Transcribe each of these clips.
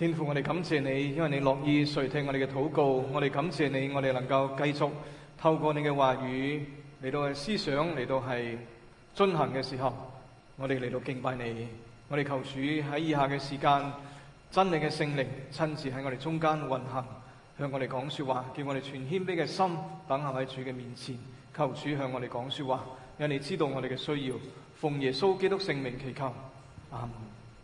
天父，我哋感謝你，因為你樂意垂聽我哋嘅禱告。我哋感謝你，我哋能夠繼續透過你嘅話語嚟到係思想，嚟到係遵行嘅時候，我哋嚟到敬拜你。我哋求主喺以下嘅時間，真理嘅聖靈親自喺我哋中間運行，向我哋講說話，叫我哋全謙卑嘅心等候喺主嘅面前。求主向我哋講說話，讓你知道我哋嘅需要。奉耶穌基督聖名祈求，阿門。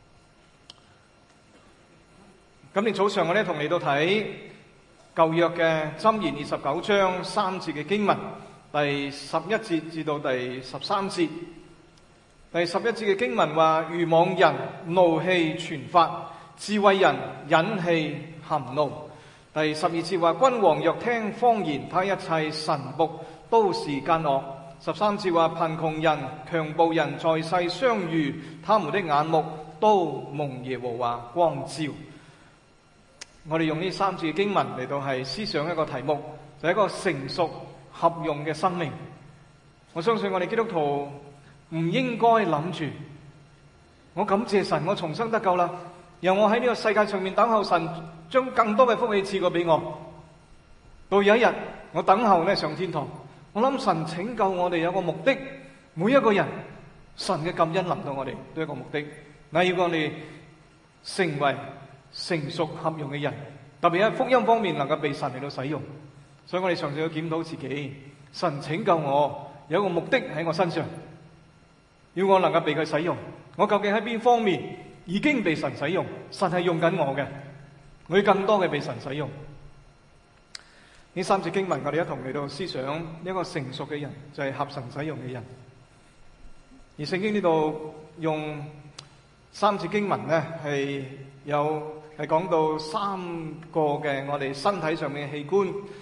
今天早上我哋同你到睇舊約嘅箴言29章3節嘅經文，第11節至到第13節。第11節嘅經文話：愚妄人怒氣全發，智慧人忍氣含怒。第12節話：君王若聽謊言，他一切臣僕都是奸惡。13節話：貧窮人、強暴人在世相遇，他們的眼目都蒙耶和華光照。我哋用呢3節嘅經文嚟到係思想一個題目，就係一個成熟合用嘅生命。我相信我哋基督徒唔應該諗住，我感謝神，我重生得救啦，由我喺呢個世界上面等候神將更多嘅福氣賜過俾我，到有一日我等候呢上天堂。我諗神拯救我哋有個目的，每一個人神嘅救恩臨到我哋都有一個目的，那要我哋成為成熟合用嘅人，特別喺福音方面能夠被神嚟到使用。所以我哋常常要檢討自己，神拯救我有一個目的喺我身上，要我能夠被佢使用。我究竟喺邊方面已經被神使用？神係用緊我嘅，我要更多嘅被神使用。呢3節經文我哋一同嚟到思想，一個成熟嘅人就係合神使用嘅人。而聖經呢度用3節經文呢，係講到3個嘅我哋身體上面嘅器官，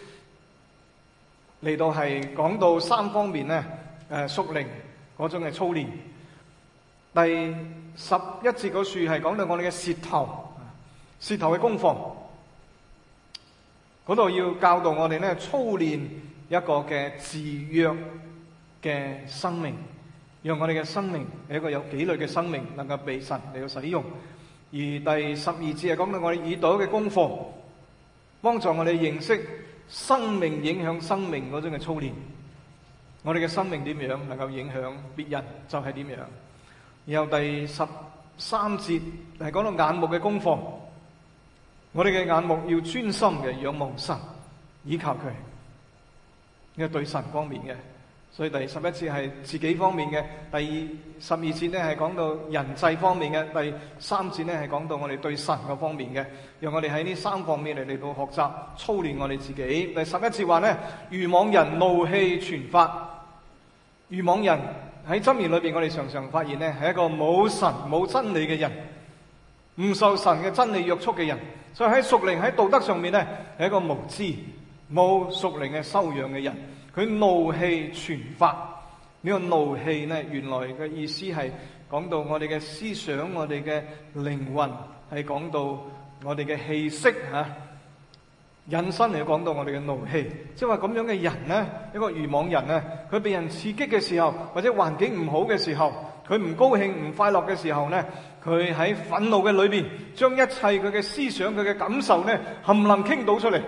嚟到係講到3方面呢，屬靈嗰種嘅操練。第11節嗰處係講到我哋嘅舌頭嘅功課，嗰度要教導我哋呢操練一個嘅自約嘅生命，讓我哋嘅生命係一個有紀律嘅生命，能夠被神嚟到使用。而第12節係講到我哋耳朵嘅功課，幫助我哋認識生命影響生命嗰種嘅操練。我哋嘅生命點樣能夠影響別人，就係點樣。然後第13節係講到眼目嘅功課，我哋嘅眼目要專心嘅仰望神，依靠佢，呢個對神方面嘅。所以第11節係自己方面嘅，第12節呢係講到人際方面嘅，第3節呢係講到我哋對神嘅方面嘅，讓我哋喺呢3方面嚟到學習操練我哋自己。第11節話呢，愚妄人怒氣全發。愚妄人喺箴言裏邊，我哋常常發現呢係一個冇神冇真理嘅人，唔受神嘅真理約束嘅人。所以喺屬靈喺道德上面呢係一個無知冇屬靈嘅修養嘅人。佢怒氣全發，呢個怒氣呢，原來嘅意思係講到我哋嘅思想，我哋嘅靈魂，係講到我哋嘅氣息吓，引申嚟講到我哋嘅怒氣。即係話咁樣嘅人呢，一個愚妄人呢，佢被人刺激嘅時候，或者環境唔好嘅時候，佢唔高興唔快樂嘅時候呢，佢喺憤怒嘅裏邊，將一切佢嘅思想、佢嘅感受呢，冚唪唥傾倒出嚟。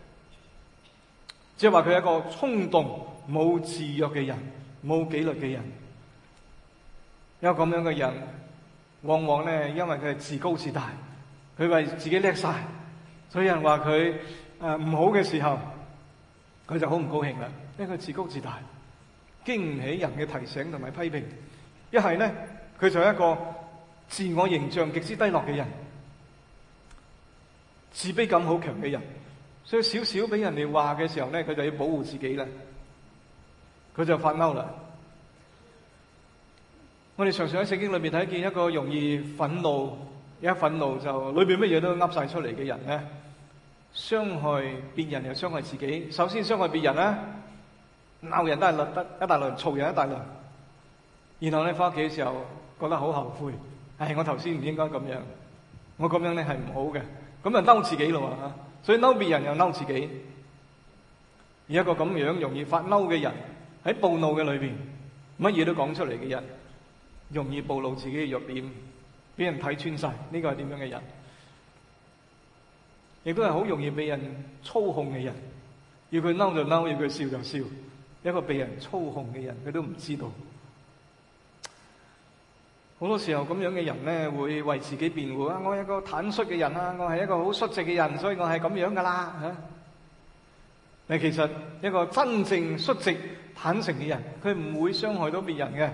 即係話佢係一個衝動、冇自約嘅人，冇紀律嘅人。一個咁樣嘅人，往往呢，因為佢係自高自大，佢為自己叻晒，所以有人話佢唔好嘅時候，佢就好唔高興啦，因為佢自高自大，經唔起人嘅提醒同埋批評。一係呢，佢就係一個自我形象極之低落嘅人，自卑感好強嘅人。所以少少俾人哋話嘅時候呢，佢就要保護自己啦，佢就發嬲啦。我哋常常喺聖經裏面睇見一個容易憤怒，一憤怒就裏邊乜嘢都噏晒出嚟嘅人呢，傷害別人又傷害自己。首先傷害別人啦，鬧人都係得一大輪，嘈人一大輪，然後呢，翻屋企嘅時候覺得好後悔，我頭先唔應該咁樣，我咁樣呢係唔好嘅，咁就嬲自己咯吓。所以嬲別人又嬲自己，而一個咁樣容易發嬲嘅人，喺暴怒嘅裏邊，乜嘢都講出嚟嘅人，容易暴露自己嘅弱點，俾人睇穿晒。呢個係點樣嘅人？ 亦都係好容易被人操控嘅人。要佢嬲就嬲，要佢笑就笑。一個被人操控嘅人，佢都唔知道。好多時候咁樣嘅人咧，會為自己辯護啊！我係一個坦率嘅人啊，我係一個好率直嘅人，所以我係咁樣噶啦嚇。但其實一個真正率直坦誠嘅人，佢唔會傷害到別人嘅。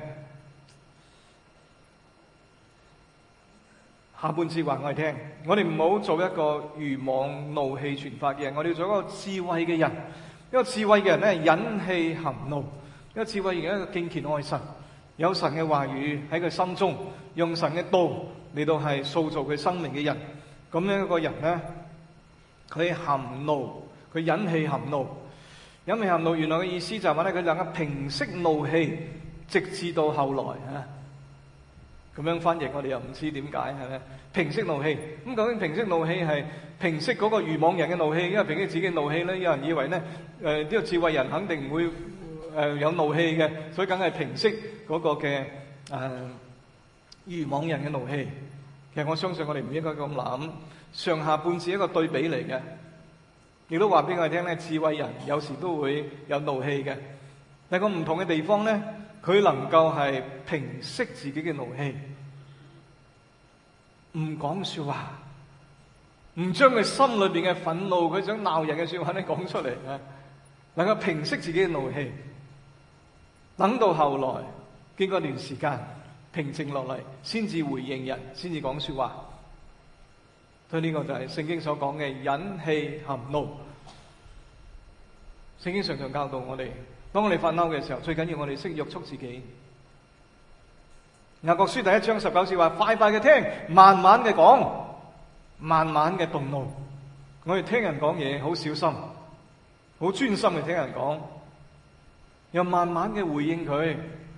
下半節話我哋聽，我哋唔好做一個愚妄怒氣全發嘅人，我哋要做一個智慧嘅人。一個智慧嘅人咧，忍氣含怒；一個智慧嘅人，一個敬虔愛神，有神嘅話語喺佢心中，用神嘅道嚟到係塑造佢生命嘅人。咁樣一個人咧，佢含怒，佢忍氣含怒。忍氣含怒原來嘅意思就係話咧，佢能夠平息怒氣，直至到後來啊。咁樣翻譯我哋又唔知點解係咪？平息怒氣，咁究竟平息怒氣係平息嗰個愚妄人嘅怒氣，因為平息自己嘅怒氣咧？有人以為咧，呢個智慧人肯定唔會有怒氣嘅，所以梗係平息嗰個嘅愚妄人嘅怒氣。其實我相信我哋唔應該咁諗，上下半字一個對比嚟嘅，亦都話俾我哋聽咧，智慧人有時都會有怒氣嘅，但係個唔同嘅地方咧，佢能夠係平息自己嘅怒氣，唔講說話，唔將佢心裏邊嘅憤怒，佢想鬧人嘅說話咧講出嚟啊，能夠平息自己嘅怒氣，等到後來經過一段時間平靜落嚟，先至回應人，先至講說話。所以呢個就係聖經所講嘅忍氣含怒。聖經常常教導我哋，當我哋發嬲嘅時候，最緊要我哋識約束自己。雅各書第1章19節話：快快嘅聽，慢慢嘅講，慢慢嘅動怒。我哋聽人講嘢好小心，好專心嘅聽人講，又慢慢嘅回應佢。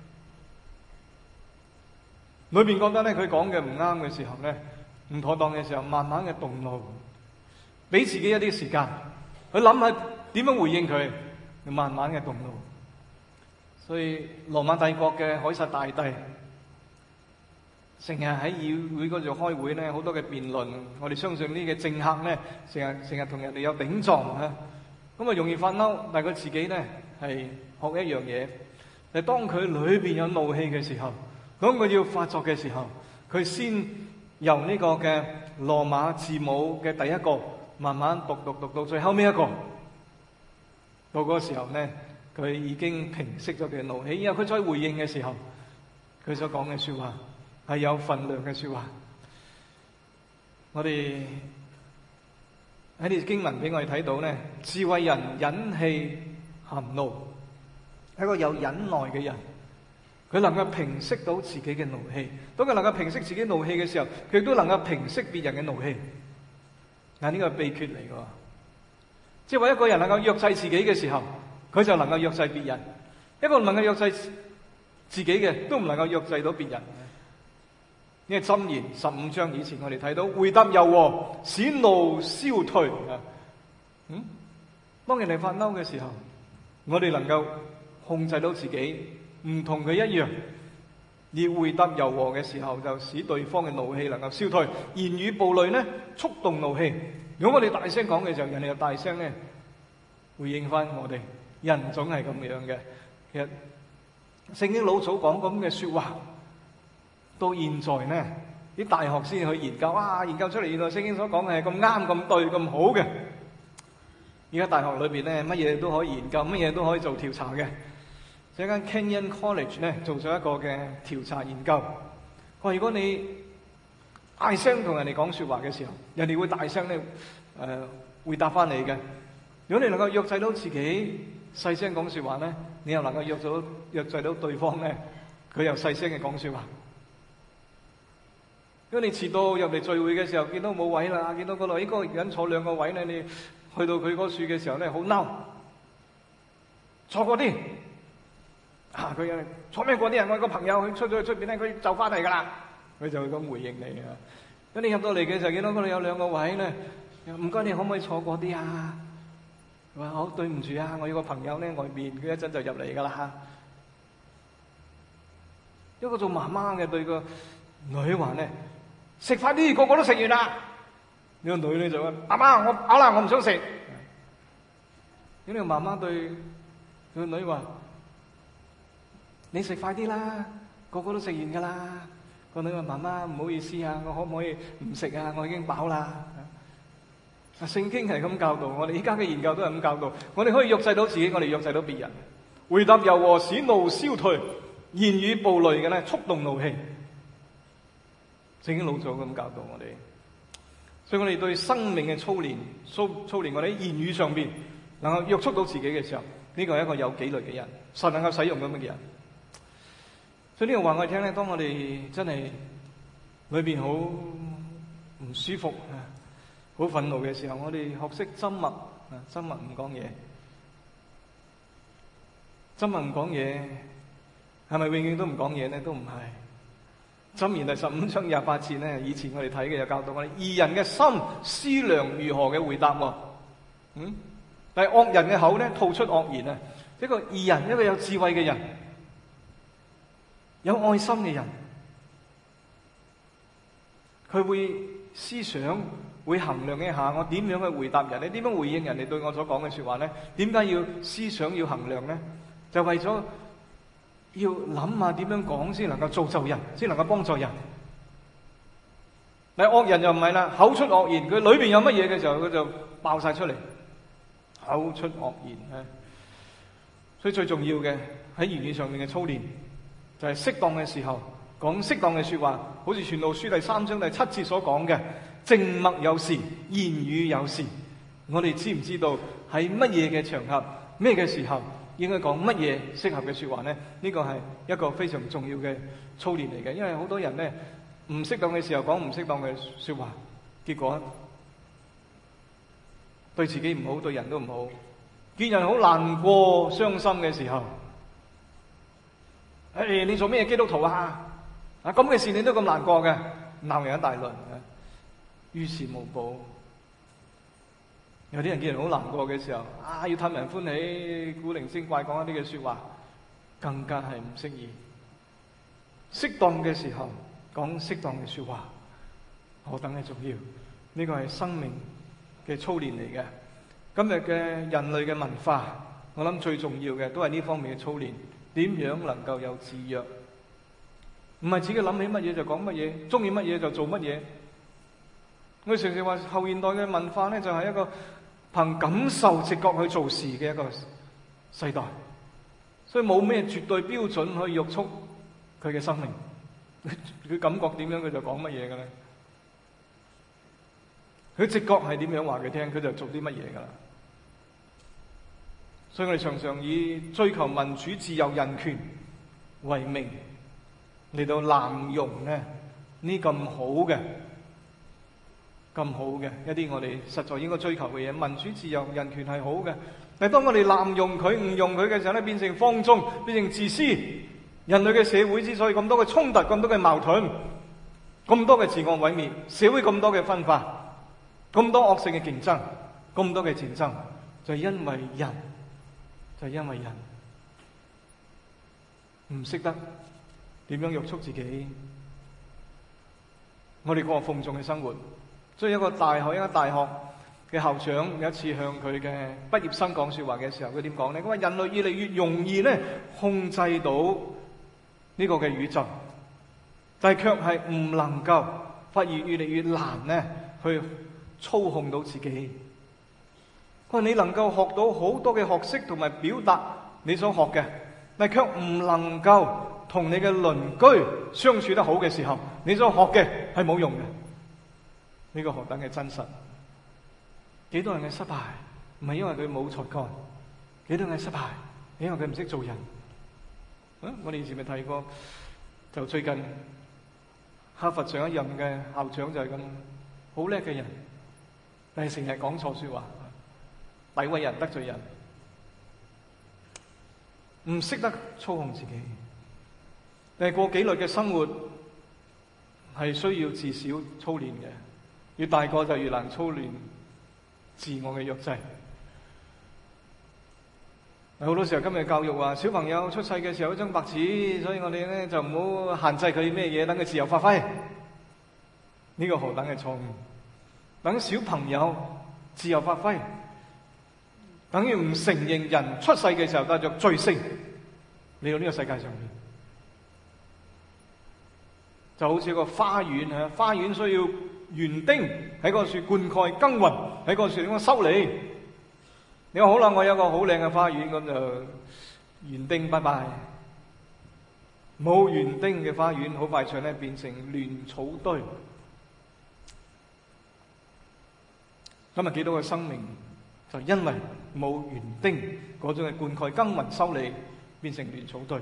裏邊覺得咧佢講嘅唔啱嘅時候咧，唔妥當嘅時候，慢慢嘅動怒，俾自己一啲時間去諗下點樣回應佢，慢慢嘅動怒。所以羅馬帝國嘅凱撒大帝成日喺議會嗰度開會咧，好多嘅辯論。我哋相信呢個政客咧，成日同人哋有頂撞啊，咁啊容易發嬲。但係佢自己咧係學一樣嘢，係當佢裏邊有怒氣嘅時候，當佢要發作嘅時候，佢先由呢個嘅羅馬字母嘅第一個慢慢讀到最後尾一個，到嗰個時候咧，佢已經平息咗佢嘅怒氣。然後佢再回應嘅時候，佢所講嘅說話係有分量嘅說話。我哋喺呢經文俾我哋睇到咧，智慧人忍氣含怒，係一個有忍耐嘅人。佢能夠平息到自己嘅怒氣，當佢能夠平息自己怒氣嘅時候，佢亦都能夠平息別人嘅怒氣。嗱，呢個係秘訣嚟嘅，即係話一個人能夠約制自己嘅時候，佢就能夠約制別人；一個唔能夠約制自己嘅，都唔能夠約制到別人。呢個箴言15章以前我哋睇到，回答柔和，使怒消退。當人哋發嬲嘅時候，我哋能夠控制到自己。唔同佢一樣，而回答柔和嘅時候，就使對方嘅怒氣能夠消退。言語暴戾呢，觸動怒氣。如果我哋大聲講嘅時候，人哋又大聲咧回應翻我哋。人總係咁樣嘅。其實聖經老早講咁嘅說話，到現在呢啲大學先去研究，研究出嚟原來聖經所講嘅係咁啱、咁對、咁好嘅。而家大學裏邊咧，乜嘢都可以研究，乜嘢都可以做調查嘅。一間 Kenyon College 咧做咗一個嘅調查研究，話如果你大聲同人哋講說話嘅時候，人哋會大聲咧回答翻你嘅。如果你能夠約制到自己細聲講說話咧，你又能夠約制到對方咧，佢又細聲嘅講說話。如果你遲到入嚟聚會嘅時候，見到冇位啦，見到嗰度應該人坐2個位咧，你去到佢嗰處嘅時候咧，好嬲，坐過啲。佢坐咩過啲人？我個朋友佢出咗去出邊咧，佢就翻嚟噶啦，佢就會咁回應你啊。咁你入到嚟嘅時候，見到嗰度有2個位咧，唔該你可唔可以坐過啲啊？佢話好對唔住啊，我有個朋友咧外面，佢一陣就入嚟噶啦。一個做媽媽嘅對個女話咧，食快啲，個個都食完啦。 呢個女咧就話：媽媽，我飽啦，我唔想食。咁呢個媽媽對佢個女話：你食快啲啦，個個都食完噶啦。個女話：媽媽，唔好意思啊，我可唔可以唔食啊？我已經飽啦。聖經係咁教導我哋，依家嘅研究都係咁教導。我哋可以約制到自己，我哋約制到別人。回答柔和使怒消退，言語暴戾嘅咧觸動怒氣。聖經老早咁教導我哋，所以我哋對生命嘅操練，操練我哋喺言語上邊能夠約束到自己嘅時候，呢個係一個有紀律嘅人，神能夠使用咁嘅人。所以呢個話我哋聽咧，當我哋真係裏邊好唔舒服啊，好憤怒嘅時候，我哋學識緘默啊，緘默唔講嘢。緘默唔講嘢，係咪永遠都唔講嘢呢？都唔係。箴言第15章28節呢，以前我哋睇嘅就教導我哋：義人嘅心思量如何嘅回答喎。但係惡人嘅口呢，吐出惡言啊！一個義人，一個有智慧嘅人，有愛心嘅人，佢會思想，會衡量一下我點樣去回答人，你點樣回應人哋對我所講嘅說話呢？點解要思想要衡量呢？就為咗要諗下點樣講先能夠造就人，先能夠幫助人。但係惡人就唔係啦，口出惡言，佢裏邊有乜嘢嘅時候，佢就爆晒出嚟，口出惡言啊！所以最重要嘅喺言語上面嘅操練，就係適當嘅時候講適當嘅說話，好似《傳道書》第3章第7節所講嘅：靜默有時，言語有時。我哋知唔知道喺乜嘢嘅場合、咩嘅時候應該講乜嘢適合嘅說話呢？呢個係一個非常重要嘅操練嚟嘅，因為好多人呢，唔適當嘅時候講唔適當嘅說話，結果對自己唔好，對人都唔好。見人好難過、傷心嘅時候，你做咩基督徒啊？咁嘅事你都咁難過嘅，鬧人一大輪，於事無補。有啲人見人好難過嘅時候，要氹人歡喜，古靈精怪講一啲嘅說話，更加係唔適宜。適當嘅時候講適當嘅說話，何等嘅重要！呢個係生命嘅操練嚟嘅。今日嘅人類嘅文化，我諗最重要嘅都係呢方面嘅操練。點樣能夠有自約？唔係自己諗起乜嘢就講乜嘢，中意乜嘢就做乜嘢。我哋常常話後現代嘅文化呢，就係一個憑感受直覺去做事嘅一個世代，所以冇咩絕對標準可以約束佢嘅生命。佢感覺點樣佢就講乜嘢㗎啦。佢直覺係點樣話佢聽，佢就做啲乜嘢㗎啦。所以我哋常常以追求民主、自由、人權為名嚟到濫用呢咁好嘅一啲我哋實在應該追求嘅嘢。民主、自由、人權係好嘅，但係當我哋濫用佢、誤用佢嘅時候咧，變成放縱，變成自私。人類嘅社會之所以咁多嘅衝突、咁多嘅矛盾、咁多嘅自我毀滅，社會咁多嘅分化、咁多惡性嘅競爭、咁多嘅戰爭，就係因為人唔識得點樣約束自己。我哋過放縱嘅生活，所以一個大學嘅校長有一次向佢嘅畢業生講說話嘅時候，佢點講呢？佢話人類越嚟越容易呢控制到呢個嘅宇宙，但係卻係唔能夠，發現越嚟越難呢去操控到自己。佢話你能夠學到好多嘅學識同埋表達你所學嘅，但係卻唔能夠同你嘅鄰居相處得好嘅時候，你所學嘅係冇用嘅。呢個何等嘅真實！幾多人嘅失敗唔係因為佢冇才幹，幾多人嘅失敗係因為佢唔識做人。我哋以前咪提過，就最近哈佛上一任嘅校長就係咁好叻嘅人，但係成日講錯說話，詆毀人、得罪人，唔識得操控自己。但係過紀律嘅生活係需要自小操練嘅，越大個就越難操練自我嘅約制。好多時候今日教育話小朋友出世嘅時候一張白紙，所以我哋咧就唔好限制佢咩嘢，等佢自由發揮。呢個何等嘅錯誤！ 等小朋友自由發揮，等於唔承認人出世嘅時候帶着罪性嚟到呢個世界上面。就好似一個花園啊，花園需要園丁喺嗰處灌溉耕耘，喺嗰處點樣修理。你話好啦，我有個好靚嘅花園，咁就園丁拜拜。冇園丁嘅花園，好快脆咧變成亂草堆。今日幾多個生命就因為冇園丁嗰種嘅灌溉耕耘修理，變成亂草堆。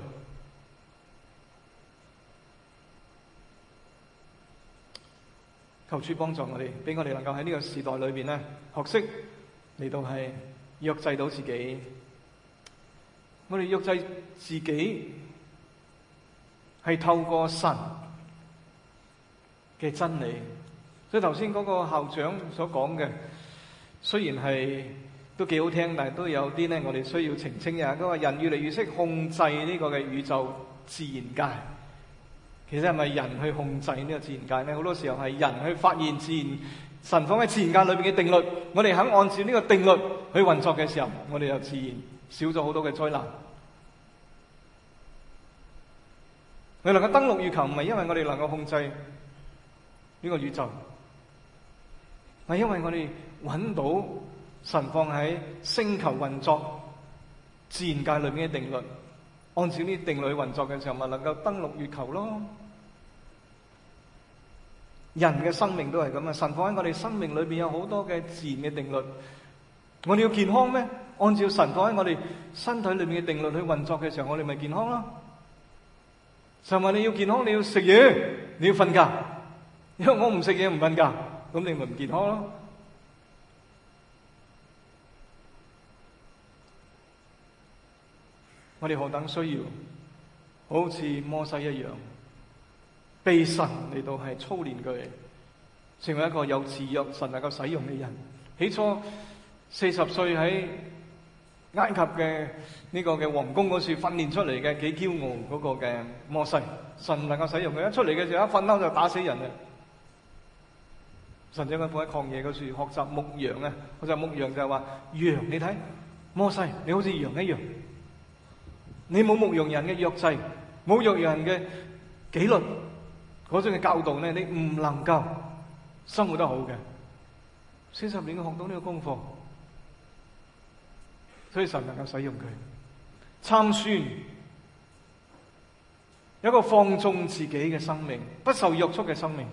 求主幫助我哋，俾我哋能夠喺呢個時代裏邊咧，學識嚟到係約制到自己。我哋約制自己係透過神嘅真理。所以頭先嗰個校長所講嘅，雖然係都幾好聽，但係都有啲咧，我哋需要澄清嘅。佢話人越嚟越識控制呢個嘅宇宙自然界。其實係咪人去控制呢個自然界呢？好多時候係人去發現自然神放喺自然界裏邊嘅定律，我哋肯按照呢個定律去運作嘅時候，我哋就自然少咗好多嘅災難。你能夠登陸月球，唔係因為我哋能夠控制呢個宇宙，係因為我哋揾到神放喺星球運作自然界裏邊嘅定律，按照呢啲定律去運作嘅時候，咪能夠登陸月球咯。人嘅生命都係咁啊！神放喺我哋生命裏邊有好多嘅自然嘅定律。我哋要健康咩？按照神放喺我哋身體裏面嘅定律去運作嘅時候，我哋咪健康咯。神話你要健康，你要食嘢，你要瞓覺。因為我唔食嘢唔瞓覺，咁你咪唔健康咯。我哋何等需要，好似摩西一樣，被神嚟到係操練佢，成為一個有自約神能夠使用嘅人。起初40歲喺埃及嘅呢個嘅皇宮嗰處訓練出嚟嘅，幾驕傲嗰個嘅摩西，神能夠使用佢，一出嚟嘅時候一瞓嬲就打死人啊！神將佢放喺曠野嗰處學習牧羊啊！學習牧羊就係話羊，你睇摩西，你好似羊一樣。你冇牧羊人嘅約制，冇牧羊人嘅紀律，嗰種嘅教導咧，你唔能夠生活得好嘅。40年佢學到呢個功課，所以神能夠使用佢。參孫有一個放縱自己嘅生命，不受約束嘅生命，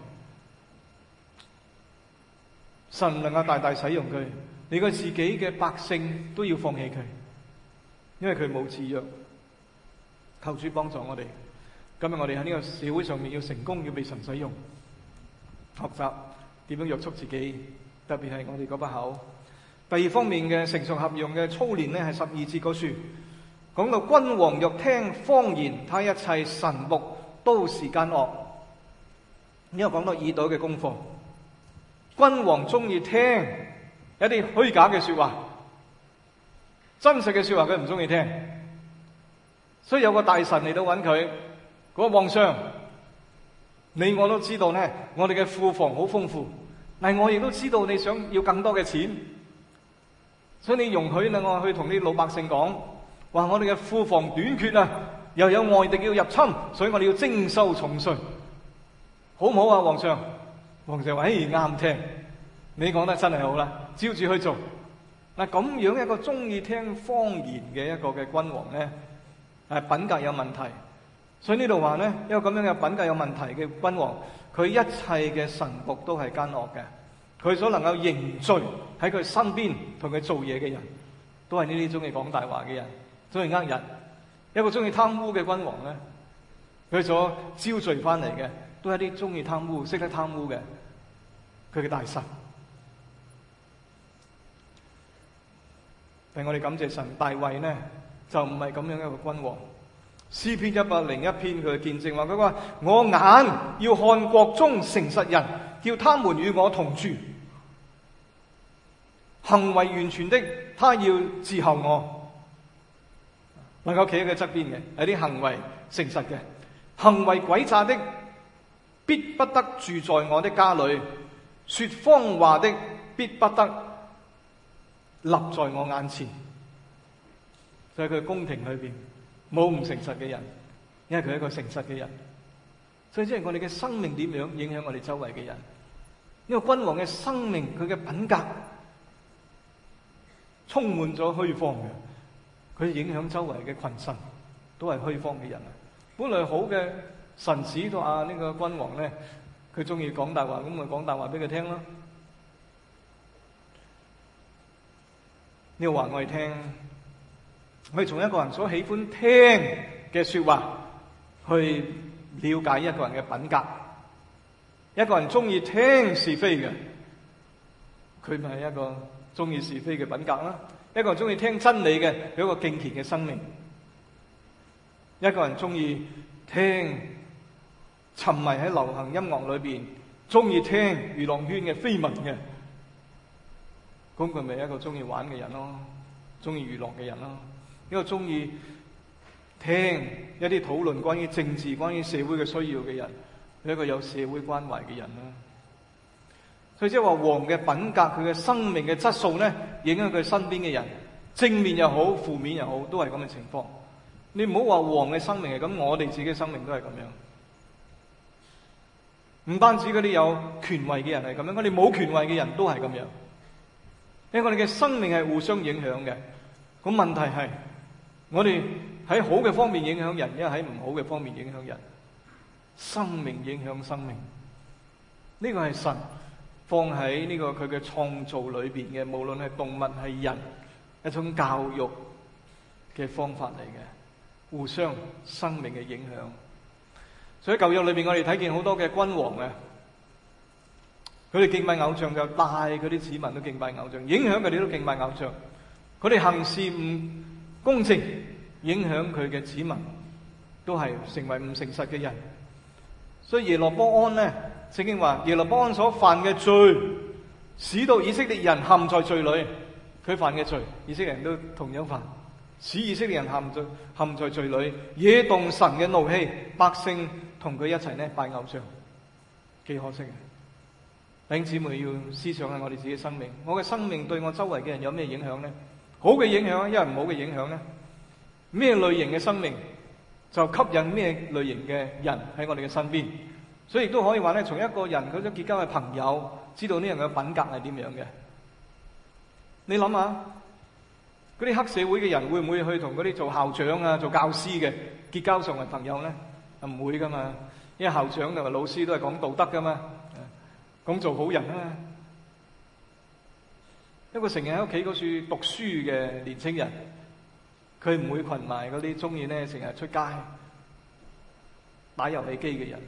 神能夠大大使用佢。你個自己嘅百姓都要放棄佢，因為佢冇自約。求主幫助我哋，今日我哋喺呢個社會上面要成功，要被神使用，學習點樣約束自己，特別係我哋嗰把口。第二方面嘅成熟合用嘅操練呢，係12節嗰處講到君王若聽謊言，他一切臣僕都是奸惡。呢個講到耳朵嘅功課，君王中意聽一啲虛假嘅說話，真實嘅說話佢唔中意聽。所以有個大臣嚟到揾佢，嗰個皇上，你我都知道呢，我哋嘅庫房好豐富，但係我亦都知道你想要更多嘅錢，所以你容許我去同啲老百姓講，話我哋嘅庫房短缺啊，又有外敵要入侵，所以我哋要徵收重稅，好唔好啊，皇上？皇上話：啱聽，你講得真係好啦，照住去做。嗱，咁樣一個中意聽謊言嘅一個嘅君王呢，品格有問題，所以呢度話呢，一個咁樣嘅品格有問題嘅君王，佢一切嘅臣僕都係奸惡嘅，佢所能夠凝聚喺佢身邊同佢做嘢嘅人，都係呢啲中意講大話嘅人，中意呃人。一個中意貪污嘅君王呢，佢所招聚翻嚟嘅，都係啲中意貪污、識得貪污嘅，佢嘅大臣。但我哋感謝神，大衛呢，就唔係咁樣一個君王。詩篇101篇佢嘅見證話，佢話：我眼要看國中誠實人，叫他們與我同住。行為完全的，他要伺候我，能夠企喺佢側邊嘅，有啲行為誠實嘅；行為詭詐的，必不得住在我的家裏。 說謊話的必不得立在我眼前。所以佢宮廷裏邊冇唔誠實嘅人，因為佢係一個誠實嘅人。所以即係我哋嘅生命點樣影響我哋周圍嘅人？因為君王嘅生命，佢嘅品格充滿咗虛謊嘅，佢影響周圍嘅群臣都係虛謊嘅人啊！本來好嘅臣子都呢個君王咧，佢中意講大話，咁咪講大話俾佢聽咯。呢個話我哋聽，我哋從一個人所喜歡聽嘅說話去了解一個人嘅品格。一個人中意聽是非嘅，佢咪係一個中意是非嘅品格啦。一個人中意聽真理嘅，有一個敬虔嘅生命。一個人中意聽沉迷喺流行音樂裏邊，中意聽娛樂圈嘅緋聞嘅，咁佢咪一個中意玩嘅人咯，中意娛樂嘅人咯。一個中意聽一啲討論關於政治、關於社會嘅需要嘅人，一個有社會關懷嘅人啦。所以即係話王嘅品格，佢嘅生命嘅質素咧，影響佢身邊嘅人，正面又好，負面又好，都係咁嘅情況。你唔好話王嘅生命係咁，我哋自己嘅生命都係咁樣。唔單止嗰啲有權位嘅人係咁樣，我哋冇權位嘅人都係咁樣。因為我哋嘅生命係互相影響嘅。咁問題係，我哋喺好嘅方面影響人，因為喺唔好嘅方面影響人。生命影響生命，呢個係神放喺呢個佢嘅創造裏邊嘅，無論係動物係人，一種教育嘅方法嚟嘅，互相生命嘅影響。所以舊約裏邊我哋睇見好多嘅君王啊，佢哋敬拜偶像，就帶佢啲子民都敬拜偶像，影響佢哋都敬拜偶像。佢哋行事唔公正，影響佢嘅子民都係成為唔誠實嘅人。所以耶羅波安呢，聖經話耶羅波安所犯嘅罪，使到以色列人陷在罪裏。佢犯嘅罪，以色列人都同樣犯，使以色列人陷在罪裏，惹動神嘅怒氣，百姓同佢一齊呢拜偶像，幾可惜嘅。弟兄姊妹要思想下我哋自己生命，我嘅生命對我周圍嘅人有咩影響呢？好嘅影響，因為唔好嘅影響呢？咩類型嘅生命就吸引咩類型嘅人喺我哋嘅身邊，所以亦都可以話咧，從一個人佢所結交嘅朋友，知道呢人嘅品格係點樣嘅。你諗下，嗰啲黑社會嘅人會唔會去同嗰啲做校長啊、做教師嘅結交成為朋友咧？唔會噶嘛，因為校長同埋老師都係講道德噶嘛，講做好人啊。一個成日喺屋企嗰處讀書嘅年青人，佢唔會群埋嗰啲中意咧成日出街打遊戲機嘅人，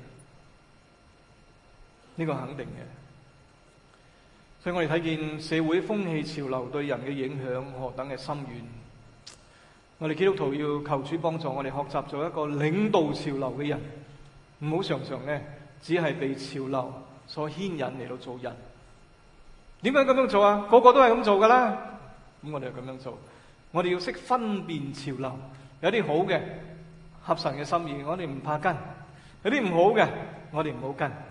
呢個肯定嘅。所以我哋睇見社會風氣潮流對人嘅影響何等嘅深遠。我哋基督徒要求主幫助我哋學習做一個領導潮流嘅人，唔好常常咧只係被潮流所牽引嚟到做人。點解咁樣做啊？個個都係咁做噶啦，咁我哋就咁樣做。我哋要識分辨潮流，有啲好嘅合神嘅心意，我哋唔怕跟；有啲唔好嘅，我哋唔好跟。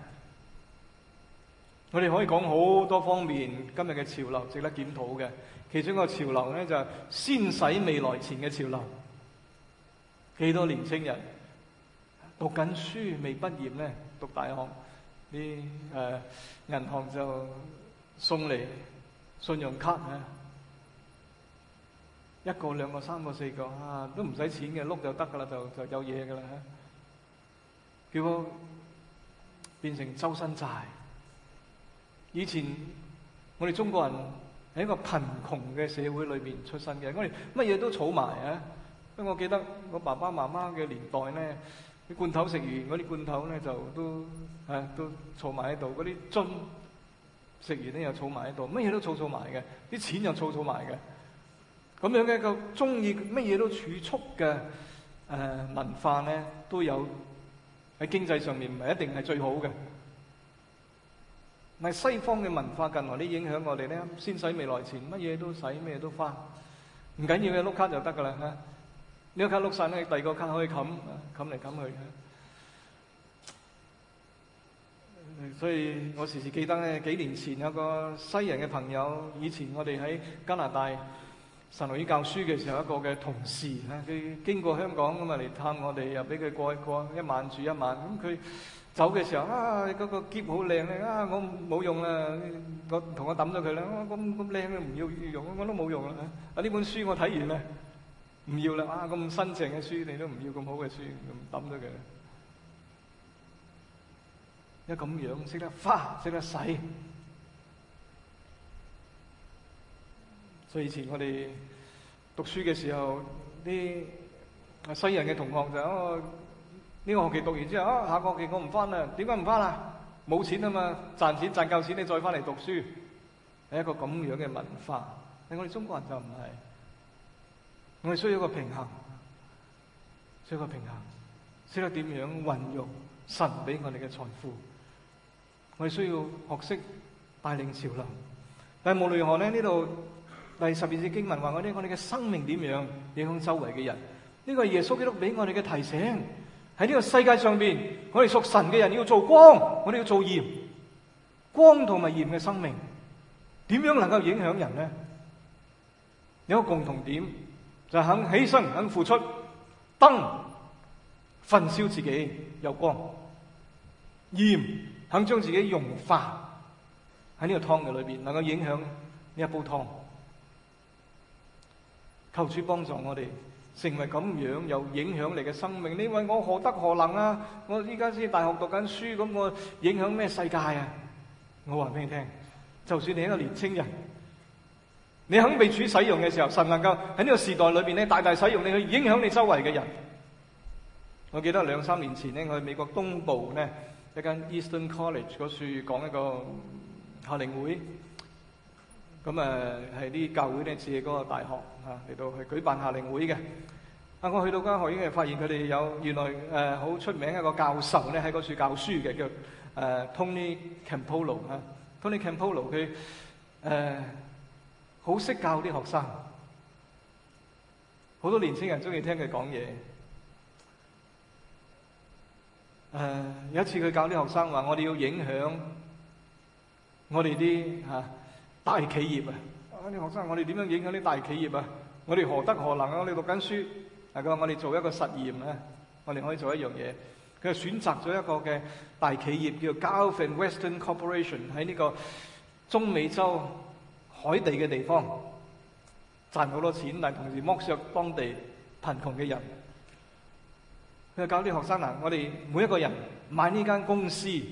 我哋可以講好多方面今日嘅潮流值得檢討嘅，其中一個潮流咧就係先使未來錢嘅潮流。幾多年青人讀緊書未畢業咧，讀大學啲銀行就送嚟信用卡啊，一個、兩個、三個、四個啊，都唔使錢嘅，碌就得噶啦，就有嘢噶啦，結果變成周身債。以前我哋中國人喺一個貧窮嘅社會裏邊出身嘅，我哋乜嘢都儲埋啊！因為我記得我爸爸媽媽嘅年代咧，啲罐頭食完嗰啲罐頭咧就都儲埋喺度，嗰啲樽食完咧又儲埋喺度，乜嘢都儲埋嘅，啲錢又儲埋嘅。咁樣嘅一個中意乜嘢都儲蓄嘅文化咧，都有喺經濟上面唔係一定係最好嘅。但係西方嘅文化近來啲影響我哋咧，先使未來錢，乜嘢都使，乜嘢都花，唔緊要嘅，碌卡就得噶啦嚇。呢個卡碌晒咧，第二個卡可以冚嚟冚去。 所以我時時記得咧，幾年前有個西人嘅朋友，以前我哋喺加拿大神學院教書嘅時候，一個嘅同事啊，佢經過香港咁啊嚟探我哋，又俾佢過一晚住一晚。咁佢走嘅時候啊，嗰個篋好靚咧啊，我冇用啦，我同我抌咗佢啦。咁靚嘅唔要用，我都冇用啦。啊，呢本書我睇完啦，唔要啦。啊，咁新淨嘅書你都唔要，咁好嘅書咁抌咗佢。一咁樣識得花，識得使，所以以前我哋讀書嘅時候，啲西人嘅同學就呢個學期讀完之後，下個學期我唔翻啦。點解唔翻啊？冇錢啊嘛，賺夠錢你再翻嚟讀書，係一個咁樣嘅文化。但我哋中國人就唔係，我哋需要一個平衡，需要一個平衡，識得點樣運用神俾我哋嘅財富。我哋需要學識帶領潮流，但係無論如何咧，呢度第12節經文話我哋嘅生命點樣影響周圍嘅人？呢個係耶穌基督俾我哋嘅提醒。喺呢個世界上邊，我哋屬神嘅人要做光，我哋要做鹽。光同埋鹽嘅生命點樣能夠影響人呢？有一個共同點，就係肯犧牲、肯付出。燈焚燒自己有光，鹽肯將自己融化喺呢個湯嘅裏邊，能夠影響呢一煲湯。求主幫助我哋成為咁樣有影響力嘅生命。你問我何德何能啊？我依家先大學讀緊書，咁我影響咩世界啊？我話俾你聽，就算你係一個年青人，你肯被主使用嘅時候，神能夠喺呢個時代裏邊咧大大使用你，去影響你周圍嘅人。我記得2、3年前咧，我去美國東部咧一間 Eastern College 嗰處講一個夏令會，咁係啲教會咧借嗰個大學嚟到去舉辦夏令會嘅。我去到間學院嘅，發現佢哋有原來好出名一個教授咧喺嗰處教書嘅，叫Tony Campolo Tony Campolo 佢好識教啲學生，好多年輕人中意聽佢講嘢。有一次佢教啲學生話：我哋要影響我哋啲大企業啊！啲學生，我哋點樣影響啲大企業啊？我哋何德何能啊？我哋讀緊書，佢話我哋做一個實驗啊！我哋可以做一樣嘢。佢就選擇咗一個嘅大企業叫 Gulf and Western Corporation， 喺呢個中美洲海地嘅地方賺好多錢，但係同時剝削當地貧窮嘅人。佢教啲學生嗱，我哋每一個人買呢間公司一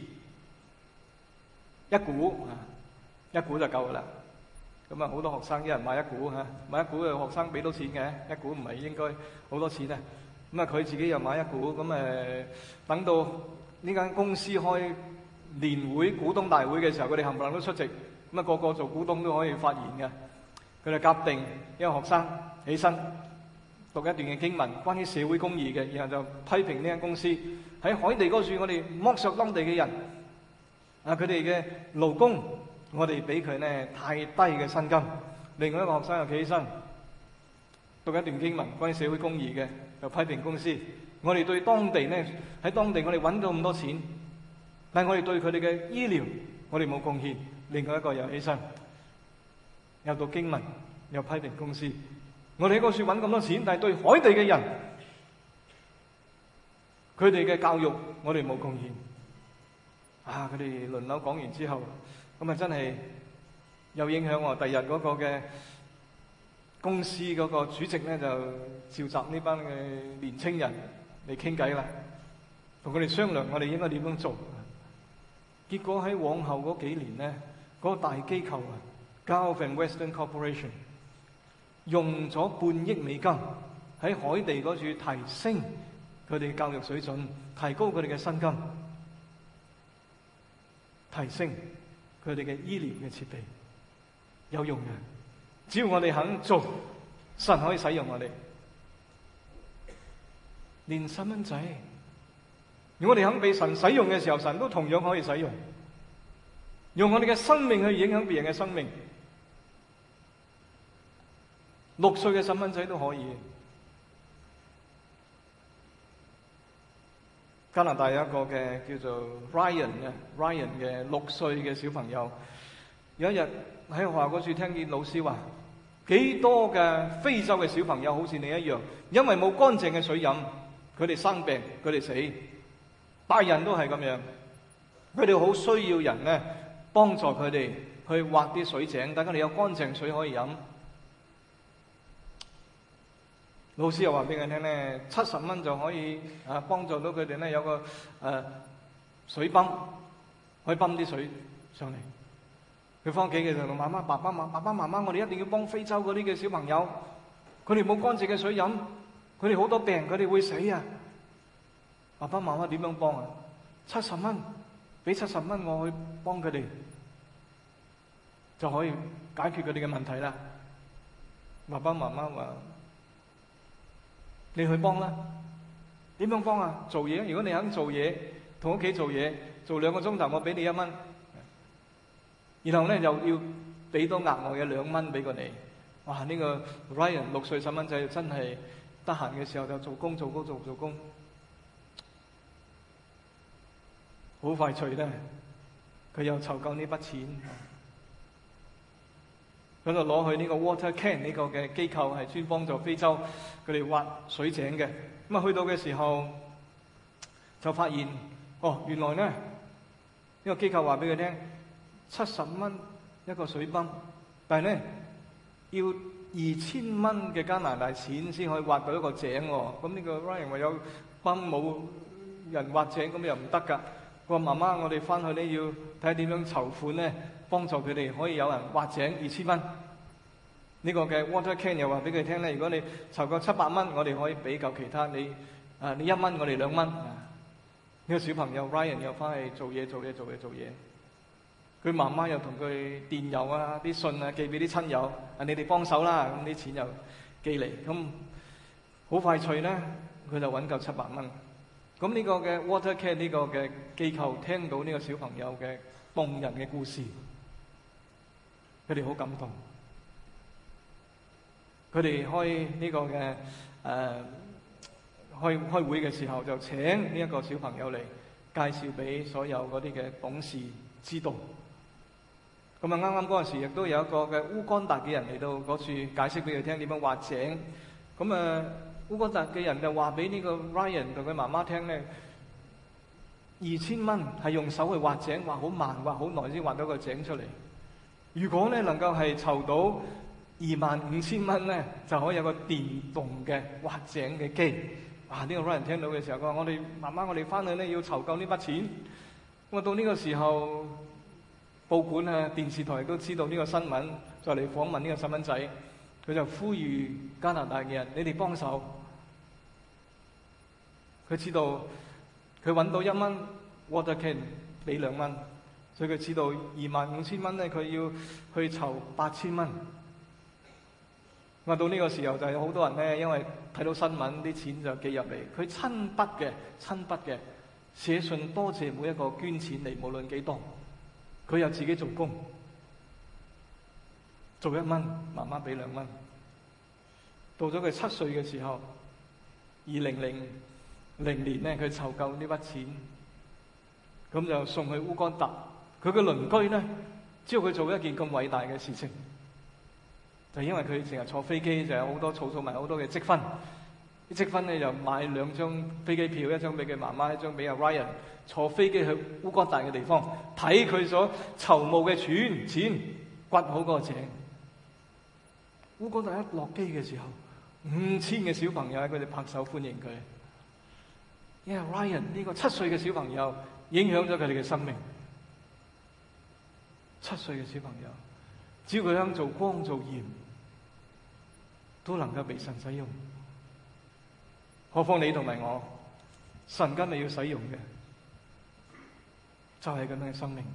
股就夠噶啦。咁啊，好多學生一人買一股買一股嘅學生俾到錢嘅，一股唔係應該好多錢啊。咁啊，佢自己又買一股，咁等到呢間公司開年會股東大會嘅時候，佢哋冚唪唥都出席，咁啊個個做股東都可以發言嘅。佢哋夾定一個學生起身讀一段嘅經文，關於社會公義嘅，然後就批評呢間公司喺海地嗰處，我哋剝削當地嘅人佢哋嘅勞工，我哋俾佢呢太低嘅薪金。另外一個學生又企起身讀一段經文，關於社會公義嘅，又批評公司。我哋對當地呢，喺當地我哋揾到咁多錢，但係我哋對佢哋嘅醫療我哋冇貢獻。另外一個又起身又讀經文，又批評公司。我哋喺嗰處揾咁多錢，但係對海地嘅人，佢哋嘅教育我哋冇貢獻。佢哋輪流講完之後，咁真係有影響喎。第日嗰個嘅公司嗰個主席咧就召集呢班嘅年青人嚟傾偈啦，同佢哋商量我哋應該點樣做。結果喺往後嗰幾年咧，嗰個大機構Gulf and Western Corporation 用咗半億美金喺海地嗰處提升佢哋嘅教育水準，提高佢哋嘅薪金，提升佢哋嘅醫療嘅設備，有用嘅。只要我哋肯做，神可以使用我哋。連細蚊仔，如果我哋肯被神使用嘅時候，神都同樣可以使用，用我哋嘅生命去影響別人嘅生命。6歲嘅細蚊仔都可以。 加拿大有一個嘅叫做 Ryan 嘅6歲嘅小朋友，有一日喺學校嗰處聽見老師話，幾多嘅非洲嘅小朋友好似你一樣，因為冇乾淨嘅水飲，佢哋生病，佢哋死，大人都係咁樣，佢哋好需要人呢幫助佢哋去挖啲水井，等佢哋有乾淨水可以飲。老師又話俾佢聽咧，70蚊就可以幫助到佢哋咧有個水泵，可以泵啲水上嚟。佢翻屋企嘅時候同媽媽、爸爸媽媽，我哋一定要幫非洲嗰啲嘅小朋友，佢哋冇乾淨嘅水飲，佢哋好多病，佢哋會死啊！爸爸媽媽點樣幫啊？70蚊，俾70蚊我去幫佢哋，就可以解決佢哋嘅問題啦。爸爸媽媽話：你去幫啦，點樣幫啊？做嘢，如果你肯做嘢，同屋企做嘢，做2個鐘頭，我俾你1蚊，然後咧又要俾多額外嘅2蚊俾過你。哇！呢個 Ryan 6歲細蚊仔真係得閒嘅時候就做工，好快脆咧，佢又籌夠呢筆錢。咁就攞去呢個 Water Can 呢個嘅機構，係專幫助非洲佢哋挖水井嘅。咁去到嘅時候就發現，原來咧呢個機構話俾佢聽，70蚊一個水泵，但係咧要2000蚊嘅加拿大錢先可以挖到一個井喎。咁呢個 Ryan 話有泵冇人挖井，咁又唔得㗎。佢話媽媽，我哋翻去咧要睇下點樣籌款咧，幫助佢哋可以有人挖井2000蚊。呢個嘅 Water Can 又話俾佢聽咧，如果你籌夠700蚊，我哋可以俾夠其他你1蚊，我哋2蚊。呢個小朋友 Ryan 又翻去做嘢。佢媽媽又同佢電郵啊、啲信啊寄俾啲親友，你哋幫手啦，咁啲錢又寄嚟，咁好快脆咧，佢就揾夠700蚊。咁呢個嘅 Water Can 呢個嘅機構聽到呢個小朋友嘅動人嘅故事，佢哋好感動。佢哋開呢個嘅開會嘅時候，就請呢一個小朋友嚟介紹俾所有嗰啲嘅董事知道。咁啱啱嗰陣時，亦都有一個嘅烏干達嘅人嚟到嗰處解釋俾佢聽點樣挖井。咁烏干達嘅人就話俾呢個 Ryan 同佢媽媽聽咧，2000蚊係用手去挖井，挖好慢，挖好耐先挖到個井出嚟。如果咧能夠係籌到25000蚊咧，就可以有個電動嘅挖井嘅機。呢個 Ryan 聽到嘅時候，佢話：我哋媽媽，我哋翻去咧要籌夠呢筆錢。咁到呢個時候，報館啊、電視台都知道呢個新聞，就嚟訪問呢個細蚊仔。佢就呼籲加拿大嘅人：你哋幫手。佢知道佢揾到1蚊 Water Can 俾2蚊，所以佢知道25000蚊咧，佢要去籌8000蚊。到呢個時候就有好多人咧，因為睇到新聞啲錢就寄入嚟，佢親筆嘅寫信多謝每一個捐錢嚟，無論幾多，佢又自己做工，做1蚊，媽媽俾2蚊。到咗佢7歲嘅時候，2000年咧，佢籌夠呢筆錢，咁就送去烏干達。佢嘅鄰居咧，知道佢做一件咁偉大嘅事情。就因為佢成日坐飛機，就有好多儲埋好多嘅積分，啲積分咧就買2張飛機票，一張俾佢媽媽，一張俾阿 Ryan， 坐飛機去烏干達嘅地方睇佢所籌募嘅錢，掘好個井。烏干達一落機嘅時候，5000嘅小朋友喺佢哋拍手歡迎佢，因為 Ryan 呢個7歲嘅小朋友影響咗佢哋嘅生命。7歲嘅小朋友，只要佢肯做光做鹽，都能夠被神使用。何況你同埋我，神今日要使用嘅就係咁樣嘅生命。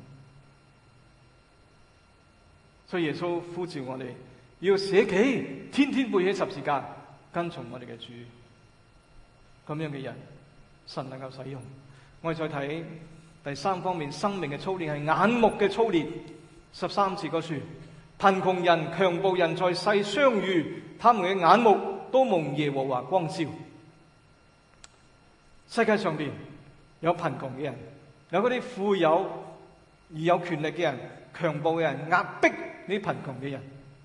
所以耶穌呼召我哋要捨己，天天背起十字架，跟從我哋嘅主。咁樣嘅人，神能夠使用。我哋再睇第3方面，生命嘅操練係眼目嘅操練。13節嗰處，貧窮人、強暴人在世相遇，他們嘅眼目都蒙耶和華光照。世界上邊有貧窮嘅人，有嗰啲富有而有權力嘅人、強暴嘅人，壓迫呢啲貧窮嘅人。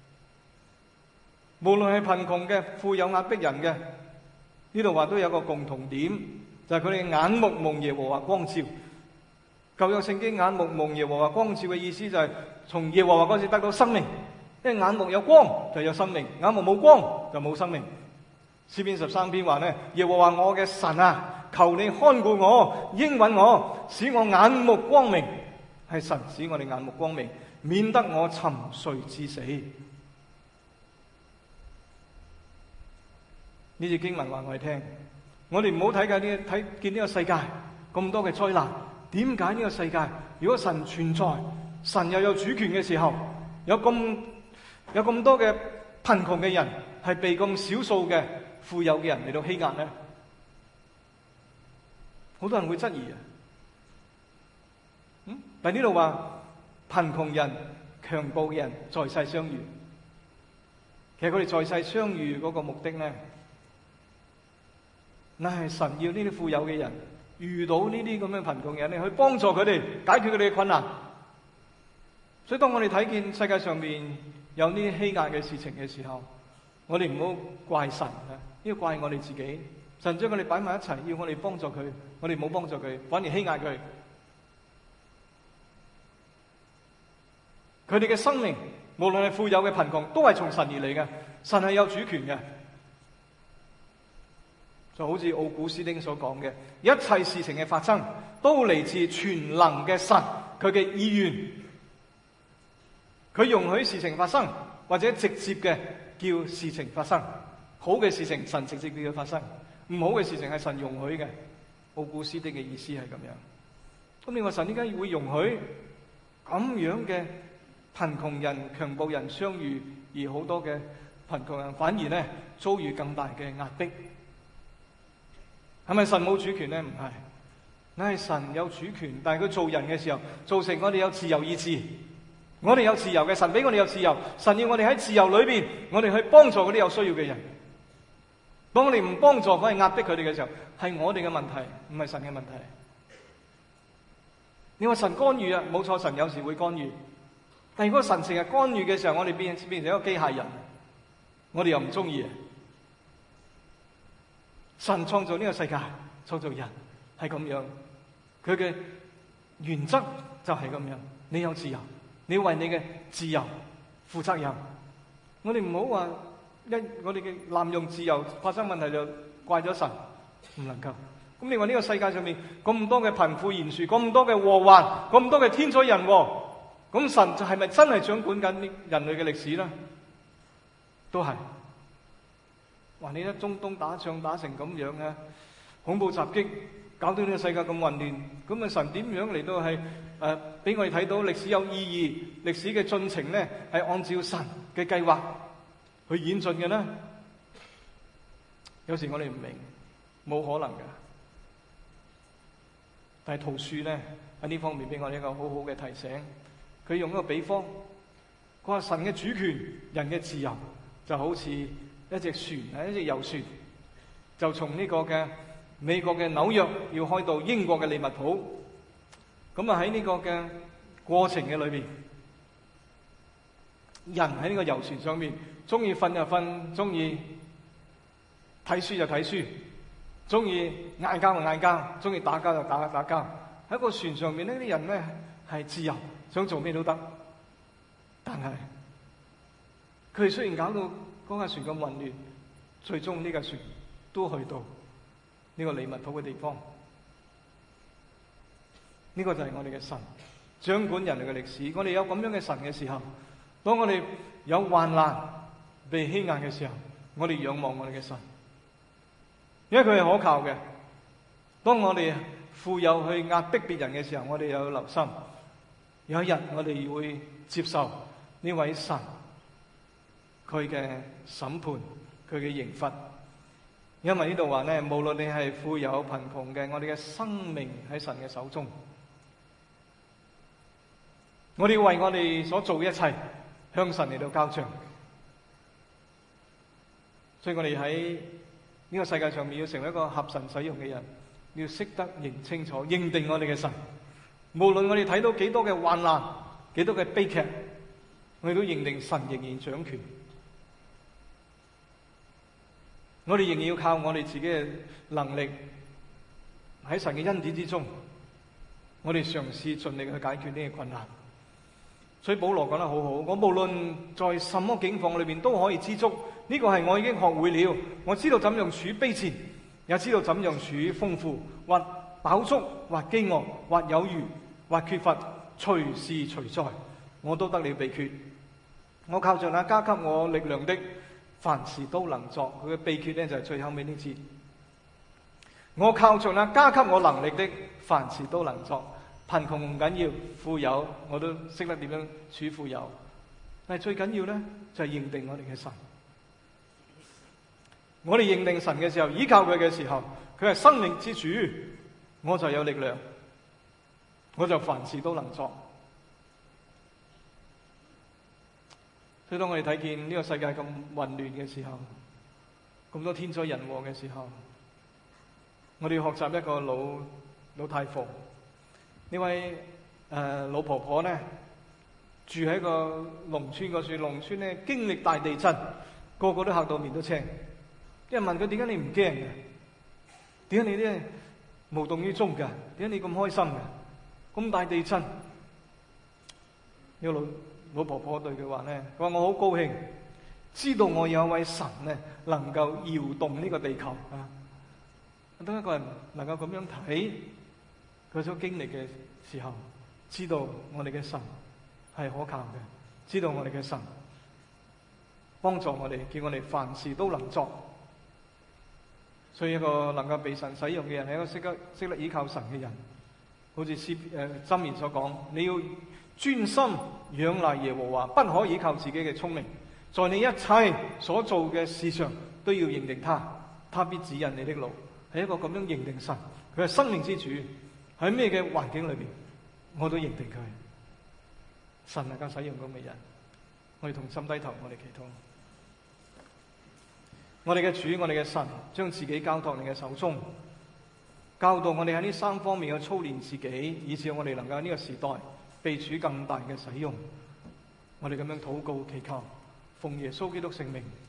無論係貧窮嘅、富有壓迫人嘅，呢度話都有個共同點，就係佢哋眼目蒙耶和華光照。舊約聖經眼目蒙耶和華光照嘅意思就係從耶和華嗰時得到生命，因為眼目有光就有生命，眼目冇光就冇生命。詩篇13篇話呢，耶和華我嘅神啊，求你看顧我，應允我，使我眼目光明。係神使我哋眼目光明，免得我沉睡至死。呢節經文話我哋聽，我哋唔好睇見呢個世界咁多嘅災難。點解呢個世界，如果神存在，神又有主權嘅時候，有咁多嘅貧窮嘅人係被咁少數嘅富有嘅人嚟到欺壓呢？好多人會質疑啊。但呢度話貧窮人、強暴嘅人在世相遇，其實佢哋在世相遇嗰個目的呢，那係神要呢啲富有嘅人遇到呢啲咁樣貧窮嘅人，去幫助佢哋解決佢哋嘅困難。所以當我哋睇見世界上面有呢啲欺壓嘅事情嘅時候，我哋唔好怪神啊，要怪我哋自己。神將我哋擺埋一齊，要我哋幫助佢，我哋冇幫助佢，反而欺壓佢。佢哋嘅生命，無論係富有嘅貧窮，都係從神而嚟嘅。神係有主權嘅，就好似奧古斯丁所講嘅，一切事情嘅發生都嚟自全能嘅神，佢嘅意願。佢容許事情發生，或者直接嘅叫事情發生。好嘅事情，神直接叫佢發生；唔好嘅事情係神容許嘅。奧古斯丁嘅意思係咁樣。咁你話神點解會容許咁樣嘅貧窮人、強暴人相遇，而好多嘅貧窮人反而呢遭遇更大嘅壓迫？係咪神冇主權呢？唔係，乃係神有主權，但係佢做人嘅時候，造成我哋有自由意志，我哋有自由嘅，神俾我哋有自由，神要我哋喺自由裏邊，我哋去幫助嗰啲有需要嘅人。當我哋唔幫助，反而壓迫佢哋嘅時候，係我哋嘅問題，唔係神嘅問題。你話神干預啊？冇錯，神有時會干預。但如果神成日干預嘅時候，我哋變成一個機械人，我哋又唔中意。神創造呢個世界，創造人係咁樣，佢嘅原則就係咁樣。你有自由，你要為你嘅自由負責任。我哋唔好話我哋嘅濫用自由發生問題就怪咗神，唔能夠。咁你話呢個世界上面咁多嘅貧富懸殊，咁多嘅禍患，咁多嘅天災人禍，咁神就係咪真係掌管緊人類嘅歷史呢？都係。話你喺中東打仗打成咁樣嘅恐怖襲擊，搞到呢個世界咁混亂，咁啊神點樣嚟到係俾我哋睇到歷史有意義，歷史嘅進程呢係按照神嘅計劃去演進嘅呢？有時我哋唔明，冇可能嘅。但係圖書呢喺呢方面俾我哋一個好好嘅提醒。佢用一個比方，佢話神嘅主權，人嘅自由，就好似一隻船，一隻遊船，就從呢個嘅美國嘅紐約要開到英國嘅利物浦。咁啊喺呢個嘅過程嘅裏邊，人喺呢個遊船上面，中意瞓就瞓，中意睇書就睇書，中意嗌交就嗌交，中意打交就打交。喺個船上面呢啲人咧係自由，想做咩都得。但係佢哋雖然搞到嗰架船咁混亂，最終呢架船都去到呢個利物浦嘅地方。呢個就係我哋嘅神掌管人類嘅歷史。我哋有咁樣嘅神嘅時候，當我哋有患難被欺壓嘅時候，我哋仰望我哋嘅神，因為佢係可靠嘅。當我哋富有去壓迫別人嘅時候，我哋有留心，有一日我哋會接受呢位神佢嘅審判，佢嘅刑罰。因為呢度話呢，無論你係富有貧窮嘅，我哋嘅生命喺神嘅手中。我哋要為我哋所做嘅一切向神嚟到交賬。所以我哋喺呢個世界上面要成為一個合神使用嘅人， 要識得認清楚、認定我哋嘅神。無論我哋睇到幾多嘅患難、幾多嘅悲劇，我哋都認定神仍然掌權。我哋仍然要靠我哋自己嘅能力，喺神嘅恩典之中，我哋嘗試盡力去解決呢個困難。所以保羅講得好好，我無論在什麼境況裏邊都可以知足，呢個係我已經學會了。我知道怎樣處卑賤，也知道怎樣處豐富，或飽足，或飢餓，或有餘，或缺乏，隨時隨在，我都得了秘訣。我靠着那加給我力量的，凡事都能作。佢嘅秘訣呢，就係最後尾呢節。我靠着那加給我能力的，凡事都能作。貧窮唔緊要，富有我都識得點樣處富有。但係最緊要呢，就係認定我哋嘅神。我哋認定神嘅時候，依靠佢嘅時候，佢係生命之主，我就有力量，我就凡事都能作。所以當我哋睇見呢個世界咁混亂嘅時候，咁多天災人禍嘅時候，我哋要學習一個老太婆。呢位老婆婆呢，住喺個農村嗰處，農村呢經歷大地震，個個都嚇到面都青。有人問佢，點解你唔驚嘅？點解你呢無動於衷嘅？點解你咁開心嘅？咁大地震，呢個老婆婆對佢話呢，佢話我好高興，知道我有一位神呢能夠搖動呢個地球啊！當一個人能夠咁樣睇佢所經歷嘅時候，知道我哋嘅神係可靠嘅，知道我哋嘅神幫助我哋，叫我哋凡事都能作。所以一個能夠被神使用嘅人，係一個識得依靠神嘅人。好似箴言所講，你要專心仰賴耶和華，不可依靠自己嘅聰明，在你一切所做嘅事上都要認定他必指引你的路。係一個咁樣認定神，佢係生命之主。喺咩嘅環境裏邊，我都認定佢。神能夠使用咁嘅人，我哋同心低頭，我哋祈禱。我哋嘅主，我哋嘅神，將自己交託你嘅手中，教導我哋喺呢三方面去操練自己，以致我哋能夠喺呢個時代被主更大嘅使用。我哋咁樣禱告祈求，奉耶穌基督聖名。